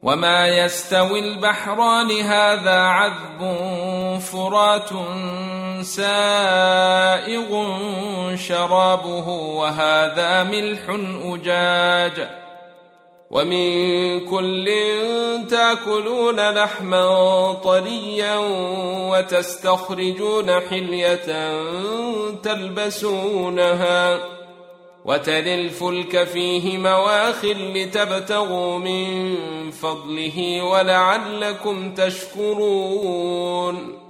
وما يستوي البحران هذا عذب فرات سائغ شرابه وهذا ملح أجاج ومن كل تأكلون لحما طريا وتستخرجون حلية تلبسونها وترى الفلك فيه مواخر لتبتغوا من فضله ولعلكم تشكرون